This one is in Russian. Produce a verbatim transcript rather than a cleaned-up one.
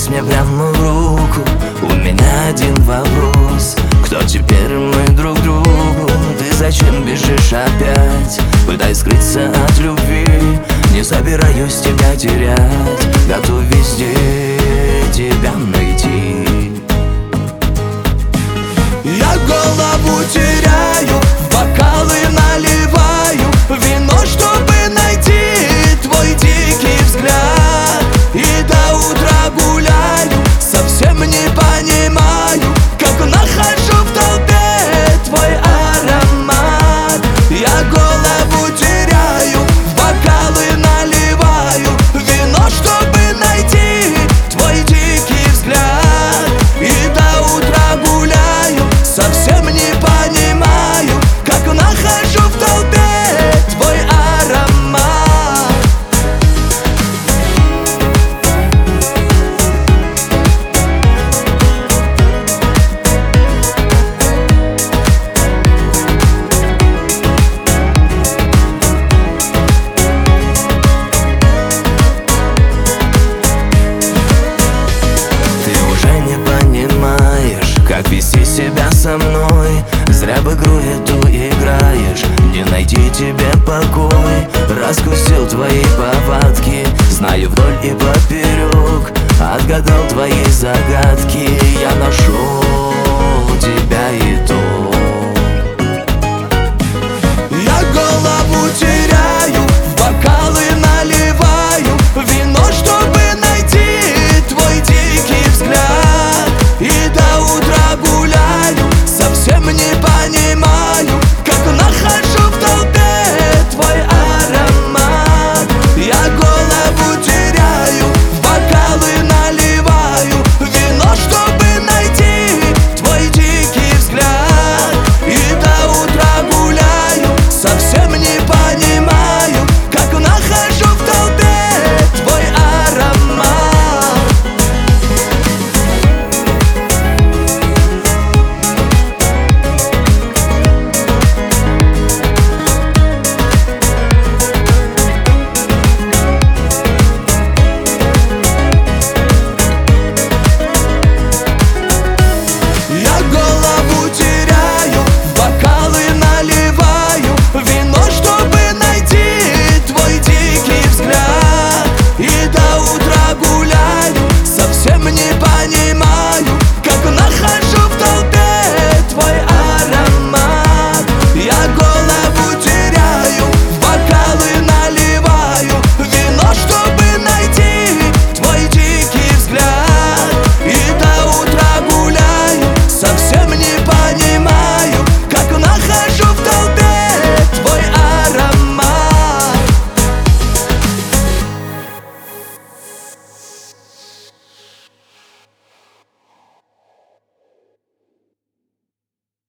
Вцепись мне прямо в руку. У меня один вопрос: кто теперь мы друг другу? Ты зачем бежишь опять, пытаясь скрыться от любви? Не собираюсь тебя терять, готов везде тебя найти. Я голову теряю, в бокалы наливаю вино, чтобы найти твой дикий взгляд. И до утра гуляю, совсем не понимаю, как нахожу в толпе твой аромат. Я голову теряю, в бокалы наливаю вино, чтобы найти твой дикий взгляд. И до утра гуляю, совсем не понимаю, как нахожу в толпе твой аромат. Как вести себя со мной? Зря в игру эту играешь. Не найти тебе покой. Раскусил твои повадки, знаю вдоль и поперек. Отгадал твои загадки, я нашел